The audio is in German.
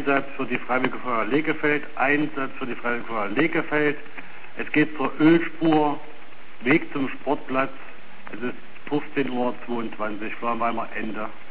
Einsatz für die Freiwillige Feuerwehr Legefeld, Einsatz für die Freiwillige Feuerwehr Legefeld. Es geht zur Ölspur, Weg zum Sportplatz. Es ist 15:22 Uhr, Feuerwehrweimer Ende.